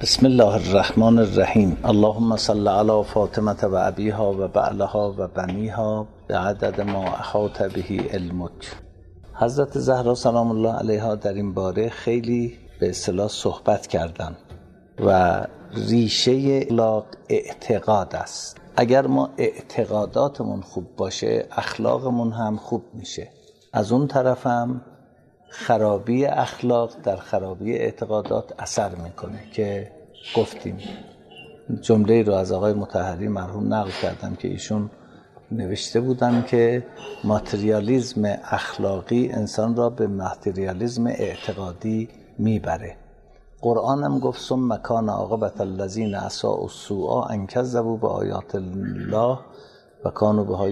بسم الله الرحمن الرحیم. اللهم صل علی فاطمه و ابیها و بعلها و بنیها بعدد ما احاط به علمک. حضرت زهرا سلام الله علیها در این باره خیلی به اصطلاح صحبت کردن و ریشه اخلاق اعتقاد است. اگر ما اعتقاداتمون خوب باشه اخلاقمون هم خوب میشه. از اون طرف هم خرابی اخلاق در خرابی اعتقادات اثر میکنه که گفتیم. جمله رو از آقای مطهری مرحوم نقل کردم که ایشون نوشته بودن که ماتریالیزم اخلاقی انسان را به ماتریالیزم اعتقادی میبره. قرآن هم گفت ثم کان عاقبة الذین اساءوا السوء ان کذبوا بآیات الله و کانوا بها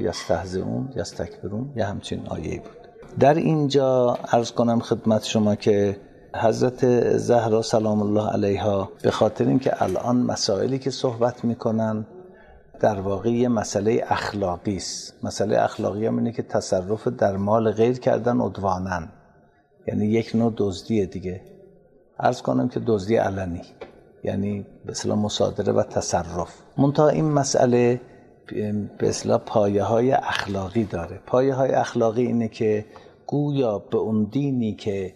یستکبرون. یه همچین آیه‌ای بود. در اینجا عرض کنم خدمت شما که حضرت زهرا سلام الله علیها به خاطر اینکه الان مسائلی که صحبت میکنن در واقع یه مسئله اخلاقی است. مسئله اخلاقی هم اینه که تصرف در مال غیر کردن عدوانن، یعنی یک نوع دزدی دیگه. عرض کنم که دزدی علنی، یعنی به اصطلاح مصادره و تصرف. منتها این مسئله به اصطلاح پایه های اخلاقی داره. پایه های اخلاقی اینه که گویا به اون دینی که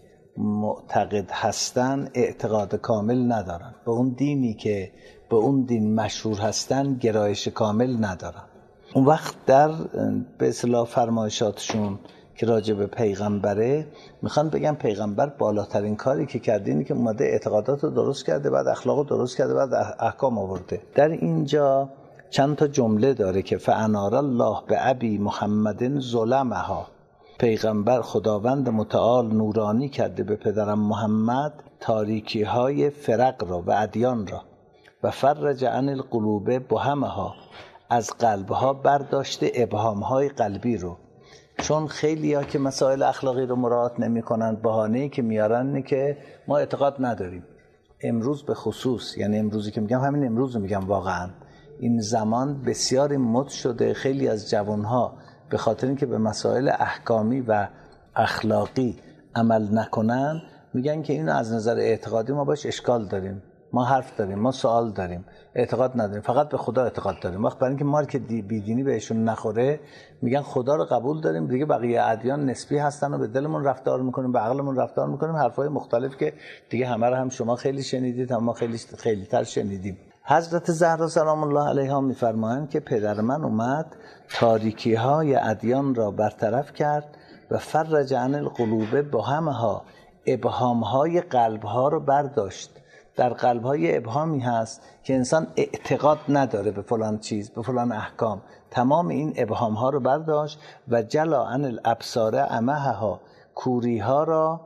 معتقد هستن اعتقاد کامل ندارن، به اون دینی که به اون دین مشهور هستن گرایش کامل ندارن. اون وقت در به اصطلاح فرمایشاتشون که راجع به پیغمبره میخوان بگن پیغمبر بالاترین کاری که کرده اینه که اومده اعتقادات رو درست کرده، بعد اخلاق رو درست کرده، بعد احکام آورده. در اینجا چند تا جمله داره که فانار الله به ابی محمد ظلمها. پیغمبر خداوند متعال نورانی کرده به پدرم محمد تاریکی های فرق را و ادیان را و فرج عن القلوب بهمها، از قلبها برداشته ابهام های قلبی رو. چون خیلی ها که مسائل اخلاقی رو مراعات نمی کنن، بهانه‌ای که میارن اینه که ما اعتقاد نداریم. امروز به خصوص، یعنی امروزی که میگم همین امروز رو میگم، واقعا این زمان بسیار مد شده. خیلی از جوانها به خاطر اینکه به مسائل احکامی و اخلاقی عمل نکنن میگن که اینو از نظر اعتقادی ما باش اشکال داریم، ما حرف داریم، ما سوال داریم، اعتقاد نداریم، فقط به خدا اعتقاد داریم. وقت برای اینکه ما که بیدینی بهشون نخوره میگن خدا رو قبول داریم، دیگه بقیه ادیان نسبی هستن و به دلمون رفتار میکنیم، به عقلمون رفتار میکنیم، حرفای مختلف که دیگه همه رو هم شما خیلی شنیدید، هم ما خیلی تر شنیدیم. حضرت زهرا سلام الله علیها میفرمایند که پدر من اومد تاریکی های ادیان را برطرف کرد و فرج عن القلوب بهمها، ابهام های قلب ها رو برداشت. در قلب های ابهامی هست که انسان اعتقاد نداره به فلان چیز، به فلان احکام. تمام این ابهام ها رو برداشت و جلا عن الابصار عمها، کوری ها را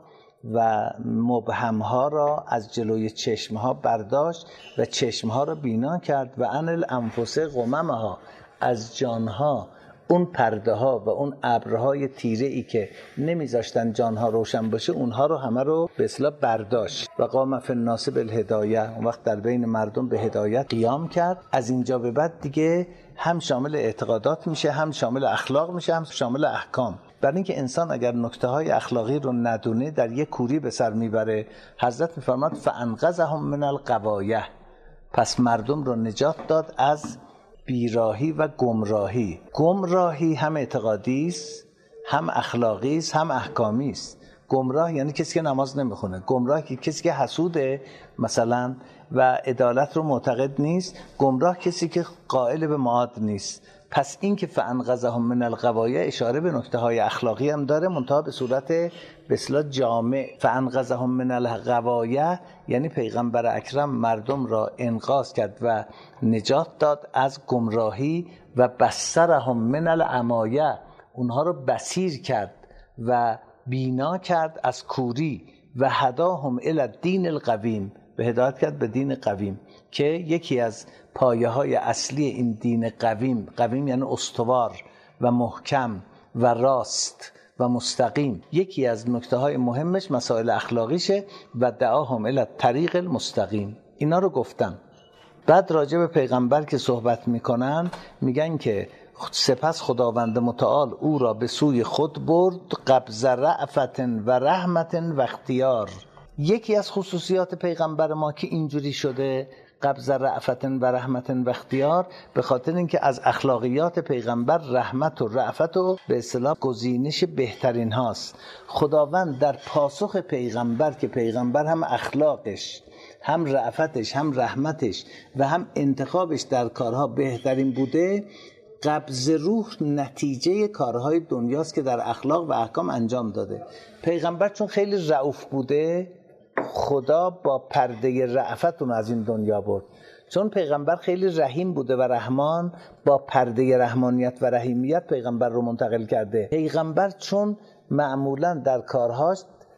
و مبهم ها را از جلوی چشم ها برداشت و چشم ها را بینا کرد و عن الانفس غممها، از جان ها اون پرده ها و اون ابرهای تیره ای که نمیذاشتن جان ها روشن باشه اونها رو همه رو به اصطلاح برداشت و قام فی الناس بالهدایه. اون وقت در بین مردم به هدایت قیام کرد. از اینجا به بعد دیگه هم شامل اعتقادات میشه، هم شامل اخلاق میشه، هم شامل احکام. برای اینکه انسان اگر نکته های اخلاقی رو ندونه در یک کوری به سر میبره. حضرت میفرماد فانقذهم من الغوایه، پس مردم رو نجات داد از بیراهی و گمراهی. گمراهی هم اعتقادی است، هم اخلاقی است، هم احکامی است. گمراه یعنی کسی که نماز نمیخونه، گمراه کسی که حسوده مثلا و عدالت رو معتقد نیست، گمراه کسی که قائل به معاد نیست. پس این که فانقذهم من الغوایه اشاره به نکته های اخلاقی هم داره، منتها به صورت به اصطلاح جامع. فانقذهم من الغوایه یعنی پیغمبر اکرم مردم را انقاذ کرد و نجات داد از گمراهی و بصرهم من العمایه، اونها رو بصیر کرد و بینا کرد از کوری و هداهم الی الدین القویم، به هدایت کرد به دین قویم که یکی از پایه های اصلی این دین قویم یعنی استوار و محکم و راست و مستقیم. یکی از نکته های مهمش مسائل اخلاقیشه و دعاهم الی الطریق المستقیم. اینا رو گفتن. بعد راجع به پیغمبر که صحبت میکنن میگن که سپس خداوند متعال او را به سوی خود برد قبض رأفت و رحمت و اختیار. یکی از خصوصیات پیغمبر ما که اینجوری شده قبض رأفت و رحمت و اختیار، به خاطر اینکه از اخلاقیات پیغمبر رحمت و رأفت و به اصطلاح گزینش بهترین هاست. خداوند در پاسخ پیغمبر که پیغمبر هم اخلاقش، هم رأفتش، هم رحمتش و هم انتخابش در کارها بهترین بوده، قبض روح نتیجه کارهای دنیاست که در اخلاق و احکام انجام داده. پیغمبر چون خیلی رؤوف بوده، خدا با پرده رأفت اون از این دنیا برد. چون پیغمبر خیلی رحیم بوده و رحمان، با پرده رحمانیت و رحیمیت پیغمبر رو منتقل کرده. پیغمبر چون معمولا در کارهاش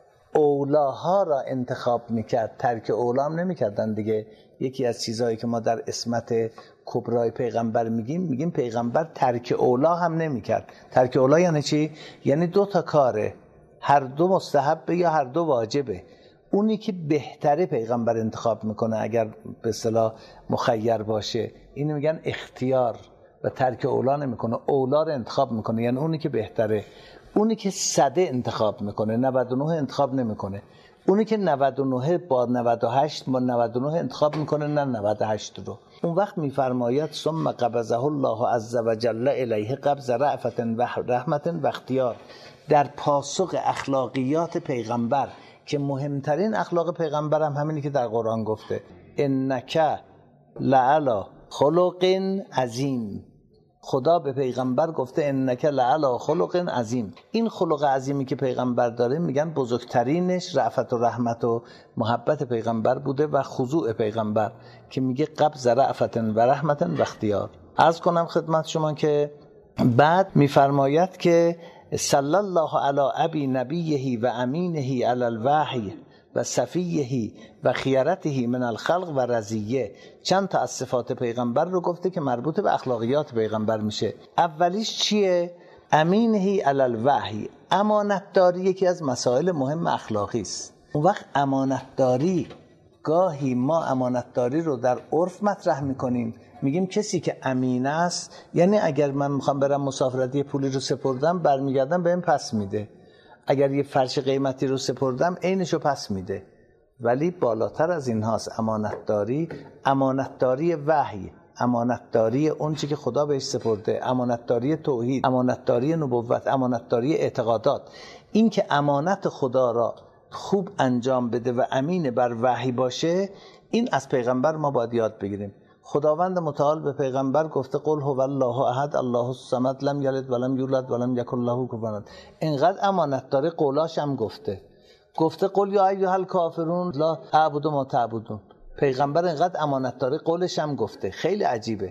اولاها را انتخاب میکرد، ترک اولا هم نمیکردن دیگه. یکی از چیزهایی که ما در اسمت کبرای پیغمبر میگیم پیغمبر ترک اولا هم نمیکرد. ترک اولا یعنی چی؟ یعنی 2 تا کاره، هر دو مستحبه یا هر دو واجبه. اونی که بهتره پیغمبر انتخاب میکنه اگر به اصطلاح مخیر باشه. اینو میگن اختیار و ترک اولا نمیکنه، اولا رو انتخاب میکنه، یعنی اونی که بهتره. اونی که 100 انتخاب میکنه، 99 انتخاب نمیکنه. اونی که 99 با 98 با 99 انتخاب میکنه، نه 98 رو. اون وقت میفرماید ثم قبضه الله عز وجل الیه قبض رأفت و رحمت و اختیار. در پاسخ اخلاقیات پیغمبر که مهمترین اخلاق پیغمبر هم همینی که در قرآن گفته انک لعلی خلق عظیم. خدا به پیغمبر گفته انک لعلی خلق عظیم. این خلق عظیمی که پیغمبر داره میگن بزرگترینش رأفت و رحمت و محبت پیغمبر بوده و خضوع پیغمبر، که میگه قبض رأفت و رحمت و اختیار. عرض کنم خدمت شما که بعد میفرماید که صلی الله علی ابی نبیه و امینه علی الوحی و صفیه و خیرته من الخلق و رضیه. چند تا از صفات پیغمبر رو گفته که مربوط به اخلاقیات پیغمبر میشه. اولیش چیه؟ امینه علی الوحی. امانتداری یکی از مسائل مهم اخلاقی است. اون وقت امانتداری، گاهی ما امانتداری رو در عرف مطرح میکنیم، میگیم کسی که امین است یعنی اگر من میخوام برم مسافرت یه پولی رو سپردم برمیگردم بهم پس میده، اگر یه فرش قیمتی رو سپردم عینشو پس میده. ولی بالاتر از این هاست امانتداری. امانتداری وحی، امانتداری اون چی که خدا بهش سپرده، امانتداری توحید، امانتداری نبوت، امانتداری اعتقادات. این که امانت خدا را خوب انجام بده و امین بر وحی باشه، این از پیغمبر ما باید یاد بگیریم. خداوند متعال به پیغمبر گفته قل هو الله احد الله الصمد لم یلد ولم یولد ولم یکن له کفوا احد. اینقدر امانت داره قولاش هم گفته قل یا ایها الکافرون لا اعبد ما تعبدون. پیغمبر اینقدر امانت داره قولش هم گفته. خیلی عجیبه.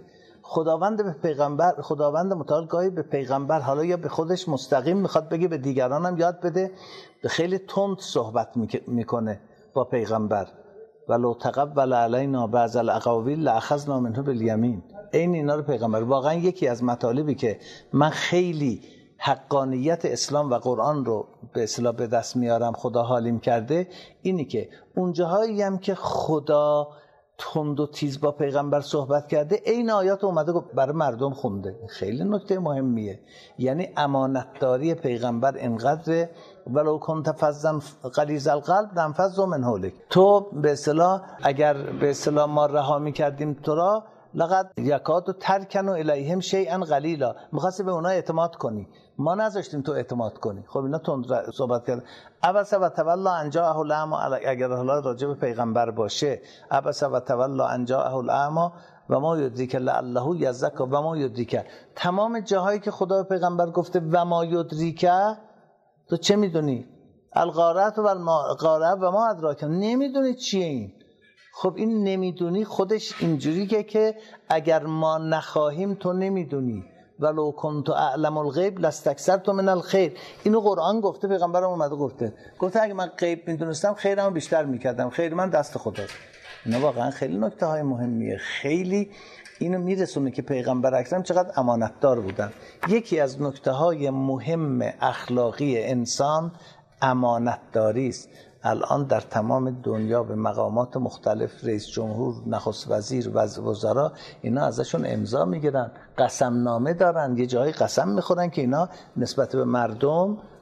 خداوند متعال گاهی به پیغمبر، حالا یا به خودش مستقیم میخواد بگه به دیگران هم یاد بده، خیلی تند صحبت میکنه با پیغمبر. ولو تقبل علینا بعض الاقاویل لاخذنا منه بالیمین. این اینا رو پیغمبر. واقعا یکی از مطالبی که من خیلی حقانیت اسلام و قرآن رو به اصطلاح به دست میارم، خدا حالیم کرده، اینی که اون جاهایی هم که خدا تند و تیز با پیغمبر صحبت کرده، این آیات اومده برای مردم خونده. خیلی نکته مهمیه. یعنی امانتداری پیغمبر اینقدر ولو کنت فظا غلیظ القلب لانفضوا من حولک. تو به اصطلاح اگر به اصطلاح ما رها می‌کردیم تو را لقد یکاد ترکن الیهم شیئا قلیلا، می‌خواستی به اونها اعتماد کنی، ما نذاشتیم تو اعتماد کنی. خب اینا تند صحبت کرد. عبس و تولا ان جاءه الاعمی. اگر حالا راجع به پیغمبر باشه، عبس و تولا ان جاءه الاعمی و ما یدریک لعله یزکا و ما یدریک. تمام جاهایی که خدا به پیغمبر گفته و ما یدریک، تو چه میدونی؟ الغارت و القارعه و ما ادراک. نمیدونی چیه این؟ خب این نمیدونی خودش اینجوریه که اگر ما نخواهیم تو نمیدونی. ولو کنت اعلم الغیب لاستکثرت من الخیر. اینو قرآن گفته، پیغمبرم اومده گفته اگه من غیب میدونستم خیرمو بیشتر میکردم، خیر من دست خداست. اینا واقعا خیلی نکته های مهمیه. خیلی اینو میرسونه که پیغمبر اکرم چقدر امانتدار بودن. یکی از نکته های مهم اخلاقی انسان امانتداری است. الان در تمام دنیا به مقامات مختلف، رئیس جمهور، نخست وزیر، وزرا، اینا ازشون امضا میگیرن، قسم نامه دارن، یه جایی قسم میخورن که اینا نسبت به مردم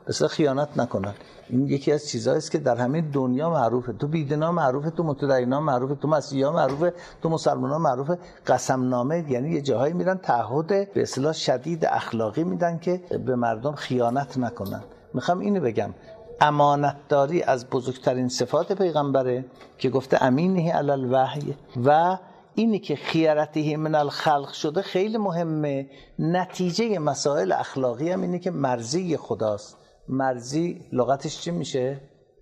بسیار خیانت نکنن. این یکی از چیزهایی است که در همه دنیا معروفه. تو بیدینا معروفه، تو متدینا معروفه، تو مسیحی‌ها معروفه، تو مسلمان‌ها معروفه. قسم نامه یعنی یه جاهایی میرن تعهد به اصطلاح شدید اخلاقی میدن که به مردم خیانت نکنن. میخوام اینو بگم، امانتداری از بزرگترین صفات پیغمبره که گفته امینه علی الوحی، و اینی که خیرته من الخلق شده خیلی مهمه. نتیجه مسائل اخلاقی هم اینه که مرضی خداست. مرضی لغتش چی میشه؟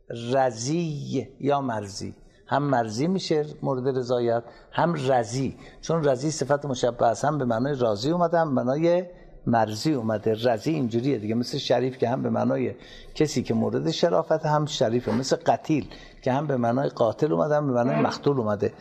رضی یا مرضی. هم مرضی میشه مورد رضایت، هم رضی، چون رضی صفت مشبه است، هم به معنای راضی اومده هم به معنای مرضی اومده. رضی اینجوریه دیگه، مثل شریف که هم به معنای کسی که مورد شرافت هم شریفه، مثل قتیل که هم به معنای قاتل اومده هم به معنای مقتول اومده.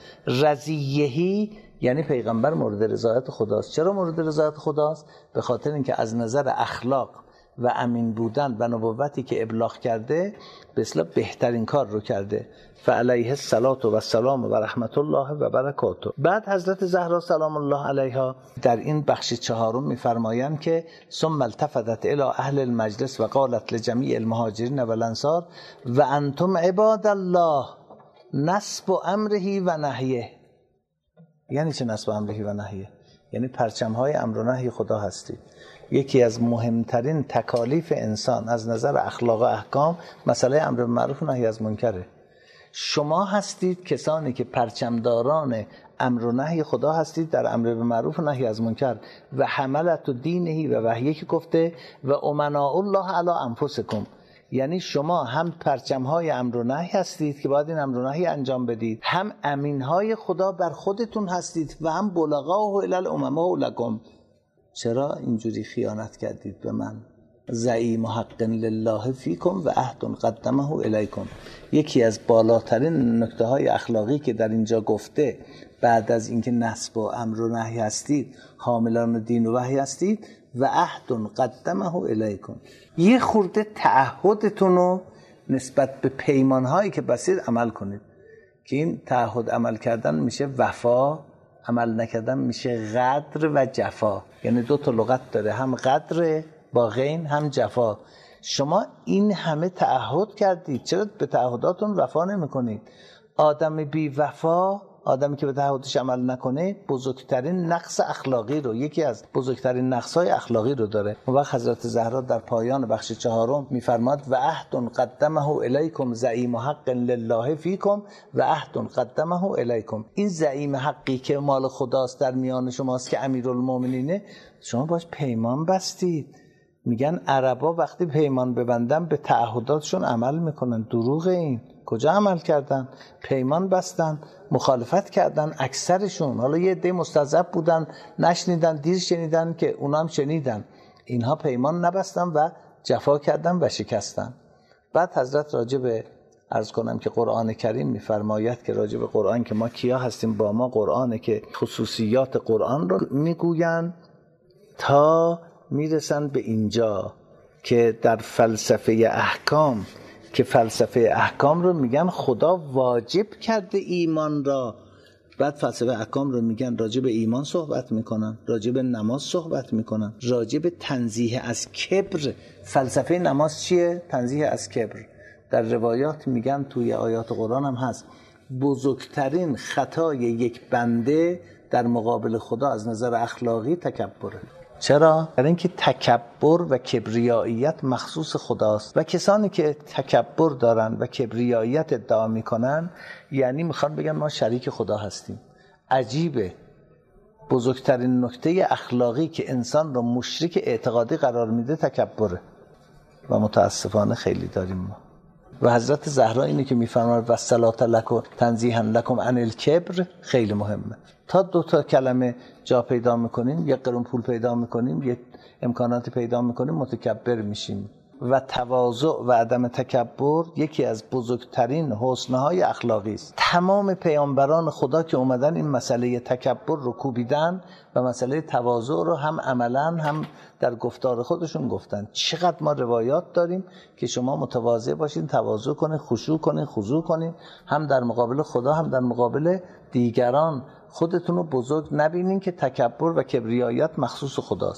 رضیهی یعنی پیغمبر مورد رضایت خداست. چرا مورد رضایت خداست؟ به خاطر اینکه از نظر اخلاق و امین بودن و نبوتی که ابلاغ کرده به اصطلاح بهترین کار رو کرده. فعلیه الصلاة و السلام و رحمت الله و برکاته. بعد حضرت زهرا سلام الله علیها در این بخش چهارم میفرمایند که ثم التفتت الی اهل المجلس و قالت لجمیع المهاجرین و الانصار و انتم عباد الله نصب امره و نهیه. یعنی چه نصب امره و نهیه؟ یعنی پرچم‌های امر و نهی خدا هستید. یکی از مهمترین تکالیف انسان از نظر اخلاق و احکام مسئله امر بالمعروف و نهی از منکره. شما هستید کسانی که پرچمداران امر و نهی خدا هستید در امر بالمعروف و نهی از منکر. و حملت و دینهی و وحیی که گفته و امناء الله علی انفسکم، یعنی شما هم پرچم‌های امر و نهی هستید که باید این امر و نهی انجام بدید، هم امین‌های خدا بر خودتون هستید و هم بلغاء الی الامم لکم. چرا اینجوری خیانت کردید به من؟ زعیم حق لله فیکم و عهد قدمه الیکم. یکی از بالاترین نکته‌های اخلاقی که در اینجا گفته، بعد از اینکه نصب و امر و نهی هستید، حاملان دین و وحی هستید، و عهد قدمه الیکم، یه خورده تعهدتون رو نسبت به پیمان‌هایی که بستید عمل کنید. که این تعهد عمل کردن میشه وفا، عمل نکردن میشه غدر و جفا. یعنی دو تا لغت داره، هم غدر با غین هم جفا. شما این همه تعهد کردید، چرا به تعهداتون وفا نمی کنید؟ آدم بی وفا، آدمی که به تعهدش عمل نکنه، بزرگترین نقص اخلاقی رو، یکی از بزرگترین نقص‌های اخلاقی رو داره. اون وقت حضرت زهرا در پایان بخش چهارم می‌فرماد و عهد قدمه الیکم زعیم حق لله فیکم و عهد قدمه الیکم. این زعیم حقی که مال خداست در میان شماست که امیرالمومنینه، شما باش پیمان بستید. میگن عربا وقتی پیمان ببندن به تعهداتشون عمل میکنن. دروغ این. کجا عمل کردن؟ پیمان بستن، مخالفت کردن اکثرشون. حالا یه عده مستضعف بودن نشنیدن، دیر شنیدن که اونا هم شنیدن. اینها پیمان نبستن و جفا کردن و شکستن. بعد حضرت راجع به عرض کنم که قرآن کریم میفرماید که راجع به قرآن که ما کیا هستیم، با ما قرآنه که خصوصیات قرآن رو میگوین تا میرسن به اینجا که در فلسفه احکام، که فلسفه احکام رو میگن خدا واجب کرده ایمان را. بعد فلسفه احکام رو میگن راجع به ایمان صحبت میکنن، راجع به نماز صحبت میکنن، راجع به تنزیه از کبر. فلسفه نماز چیه؟ تنزیه از کبر. در روایات میگن، توی آیات قرآن هم هست، بزرگترین خطای یک بنده در مقابل خدا از نظر اخلاقی تکبره. چرا؟ برای اینکه تکبر و کبریاییت مخصوص خداست و کسانی که تکبر دارن و کبریاییت ادعا میکنن یعنی میخوان بگن ما شریک خدا هستیم. عجیبه. بزرگترین نکته اخلاقی که انسان رو مشرک اعتقادی قرار میده تکبره و متاسفانه خیلی داریم ما. و حضرت زهرا اینه که میفرماید و الصلاة لکم تنزیها لکم عن الکبر خیلی مهمه. تا دو تا کلمه جا پیدا میکنیم، یک قرون پول پیدا میکنیم، یک امکانات پیدا میکنیم، متکبر میشیم. و تواضع و عدم تکبر یکی از بزرگترین حسنهای اخلاقی است. تمام پیامبران خدا که اومدن این مسئله تکبر رو کوبیدن و مسئله تواضع رو هم عملاً هم در گفتار خودشون گفتن. چقدر ما روایات داریم که شما متواضع باشین، تواضع کنین، خشوع کنین، خضوع کنین، هم در مقابل خدا هم در مقابل دیگران. خودتون رو بزرگ نبینین که تکبر و کبریاییت مخصوص خداست.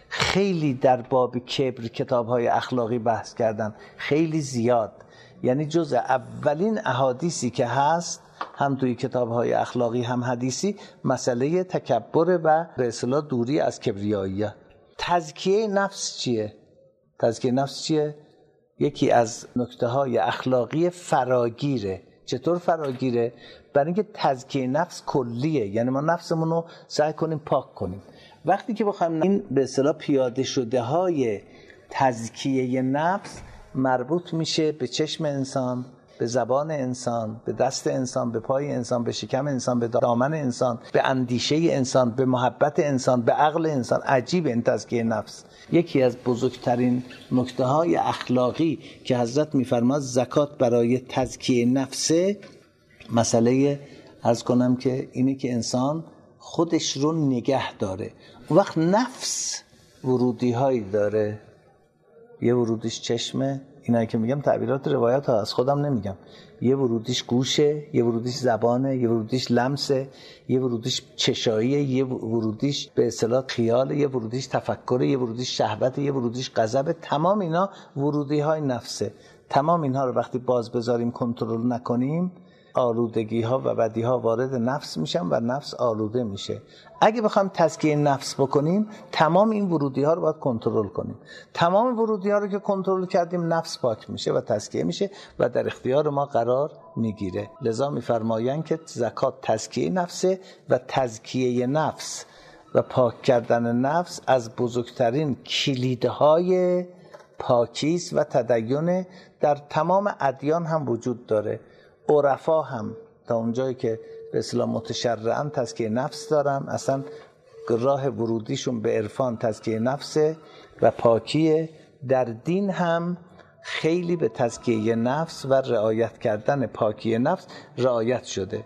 خیلی در باب کبر کتاب‌های اخلاقی بحث کردن، خیلی زیاد. یعنی جز اولین احادیثی که هست هم توی کتاب‌های اخلاقی هم حدیثی مسئله تکبر و به اصطلاح دوری از کبریاییه. تزکیه نفس چیه؟ تزکیه نفس چیه؟ یکی از نکته‌های اخلاقی فراگیره. چطور فراگیره؟ برای اینکه تزکیه نفس کلیه، یعنی ما نفسمون رو سعی کنیم پاک کنیم. وقتی که بخوایم این به اصطلاح پیاده شده های تزکیه نفس مربوط میشه به چشم انسان، به زبان انسان، به دست انسان، به پای انسان، به شکم انسان، به دامن انسان، به اندیشه انسان، به محبت انسان، به عقل انسان. عجیب این تزکیه نفس. یکی از بزرگترین نکته‌های اخلاقی که حضرت می‌فرماد زکات برای تزکیه نفسه، مسئله عرض کنم که اینه که انسان خودش رو نگه داره. اون وقت نفس ورودی هایی داره، یه ورودیش چشمه، اینایی که میگم تعبیرات روایات ها، از خودم نمیگم. یه ورودیش گوشه، یه ورودیش زبانه، یه ورودیش لمسه، یه ورودیش چشاییه، یه ورودیش به اصطلاح خیاله، یه ورودیش تفکره، یه ورودیش شهوته، یه ورودیش غضب. تمام اینا ورودی های نفسه. تمام اینها رو وقتی باز بذاریم کنترل نکنیم، آلودگی ها و بدی ها وارد نفس میشن و نفس آلوده میشه. اگه بخوایم تزکیه نفس بکنیم تمام این ورودی ها رو باید کنترل کنیم. تمام ورودی ها رو که کنترل کردیم نفس پاک میشه و تزکیه میشه و در اختیار ما قرار میگیره. لذا میفرمایند که زکات تزکیه نفسه و تزکیه نفس و پاک کردن نفس از بزرگترین کلیدهای پاکیست و تدین در تمام ادیان هم وجود داره. عرفا هم تا اونجایی که به اصطلاح متشرعاً تزکیه نفس دارن، اصلا راه ورودیشون به عرفان تزکیه نفسه و پاکیه. در دین هم خیلی به تزکیه نفس و رعایت کردن پاکی نفس رعایت شده.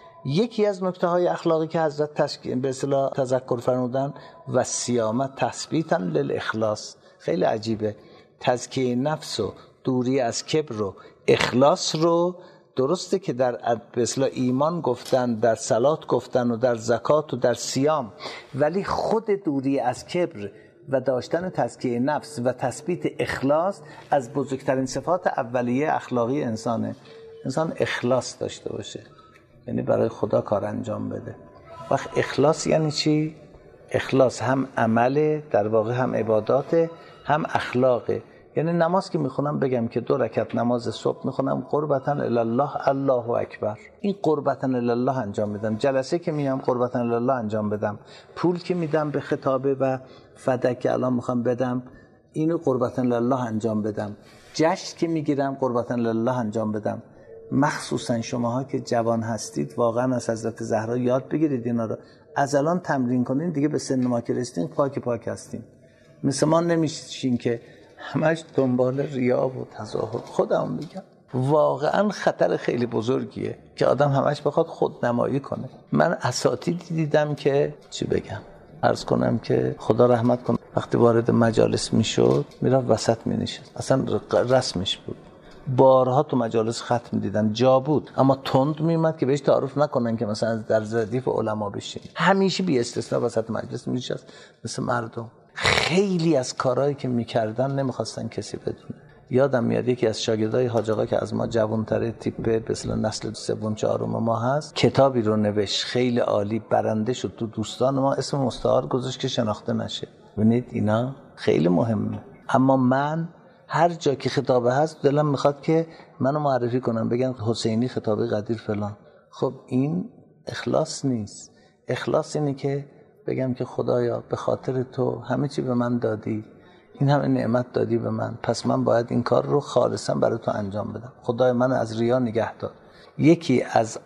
یکی از نکته‌های اخلاقی که حضرت به اصطلاح تذکر فرمودن و صیامت تثبیتا للاخلاص، خیلی عجیبه. تزکیه نفس و دوری از کبر و اخلاص رو درسته که در به اصطلاح ایمان گفتن، در صلات گفتن و در زکات و در صیام، ولی خود دوری از کبر و داشتن تزکیه نفس و تثبیت اخلاص از بزرگترین صفات اولیه اخلاقی انسانه. انسان اخلاص داشته باشه، یعنی برای خدا کار انجام بده. وقت اخلاص یعنی چی؟ اخلاص هم عمله، در واقع هم عباداته، هم اخلاقه. یعنی نماز که میخونم بگم که 2 رکعت نماز صبح میخونم قربتاً الی الله، الله اکبر، این قربتاً الی الله انجام بدم. جلسه که میام قربتاً الی الله انجام بدم. پول که میدم به خطابه و فدک که الان میخوام بدم، اینو قربتاً الی الله انجام بدم. جشن که میگیرم قربتاً الی الله انجام بدم. مخصوصا شماها که جوان هستید واقعا از حضرت زهرا یاد بگیرید اینا رو. از الان تمرین کنین، دیگه به سن ما که رسیدین پاک هستین. مثل ما نمیشین که همش دنبال ریا و تظاهر. خودم میگم واقعا خطر خیلی بزرگیه که آدم همش بخواد خودنمایی کنه. من اساتیدی دیدم که چی بگم، عرض کنم که خدا رحمت کنه، وقتی وارد مجالس میشد میرفت وسط مینشست، اصلا رسمش بود. بارها تو مجالس ختم دیدم، جا بود اما تند میومد که بهش تعارف نکنن که مثلا در ردیف علما بشین. همیشه بی استثنا وسط مجلس میشست مثل مردم. خیلی از کارهایی که میکردن نمیخواستن کسی بدونه. یادم میاد یکی از شاگردای حاج آقا که از ما جوان‌تره، تیپ به اصطلاح نسل 3 4 ما هست، کتابی رو نوشت خیلی عالی، برنده شد تو دوستان ما، اسم مستعار گذاشت که شناخته نشه. ببینید اینا خیلی مهمه. اما من هر جا که خطابه هست دلم میخواد که منو معرفی کنم، بگن حسینی خطابه قدیر فلان. خب این اخلاص نیست. اخلاص اینه که بگم که خدایا به خاطر تو همه چی به من دادی، این همه نعمت دادی به من، پس من باید این کار رو خالصا برای تو انجام بدم. خدای من از ریا نگه دار. یکی از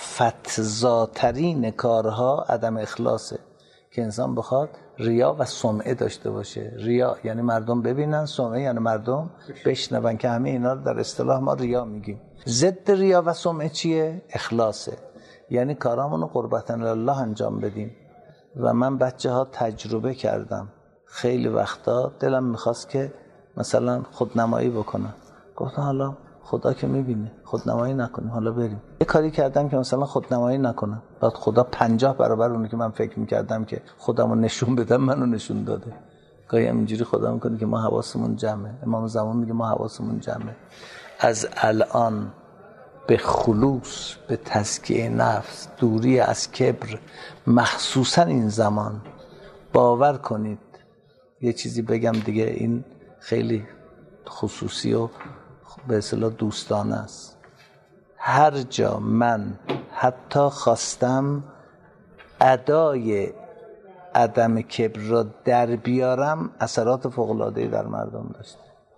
آفتزاترین کارها عدم اخلاصه که انسان بخواد ریا و سمعه داشته باشه. ریا یعنی مردم ببینن، سمعه یعنی مردم بشنون، که همه اینا رو در اصطلاح ما ریا میگیم. ضد ریا و سمعه چیه؟ اخلاصه. یعنی کارامونو قربتاً لله انجام بدیم. و من بچه‌ها تجربه کردم، خیلی وقتا دلم میخواست که مثلا خودنمایی بکنم. گفتم حالا خدا که میبینه، خودنمایی نکنیم، حالا بریم. یه کاری کردم که مثلا خودنمایی نکنم، بعد خدا 50 برابر اونی که من فکر میکردم که خودمو نشون بدم منو نشون داده. گاهی اینجوری خدا میکنه که ما حواسمون جمعه. امام زمان میگه ما حواسمون جمعه. از الان به خلوص، به تزکیه نفس، دوری از کبر، مخصوصا این زمان، باور کنید یه چیزی بگم دیگه، این خیلی خصوصی و به اصطلاح دوستانه است. هر جا من حتی خواستم ادای عدم کبر را در بیارم، اثرات فوق‌العاده‌ای در مردم داشته.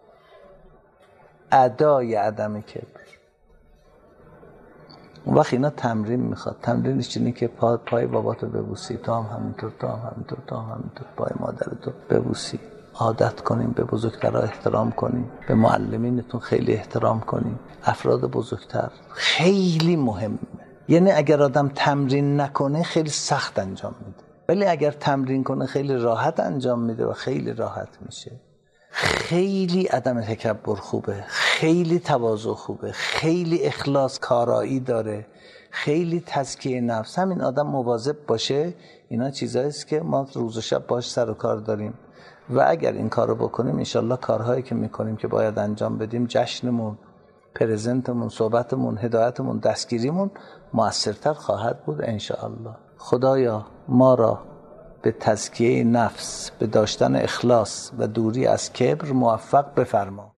ادای عدم کبر. اون وقت اینا تمرین میخواد. تمرینش اینه که پای باباتو ببوسی، تو هم همینطور، تو هم همینطور، تو هم همینطور، پای مادرتو ببوسی. عادت کنیم به بزرگترها احترام کنیم، به معلمینتون خیلی احترام کنیم. افراد بزرگتر خیلی مهمه. یعنی اگر آدم تمرین نکنه خیلی سخت انجام میده، ولی اگر تمرین کنه خیلی راحت انجام میده و خیلی راحت میشه. خیلی عدم تکبر خوبه، خیلی تواضع خوبه، خیلی اخلاص کارایی داره، خیلی تزکیه نفس. همین آدم مواظب باشه. اینا چیزایی است که ما روز و شب باش سر و کار داریم و اگر این کارو بکنیم انشالله کارهایی که میکنیم که باید انجام بدیم، جشنمون، پرزنتمون، صحبتمون، هدایتمون، دستگیریمون مؤثرتر خواهد بود انشالله. خدایا ما را به تزکیه نفس، به داشتن اخلاص و دوری از کبر موفق بفرما.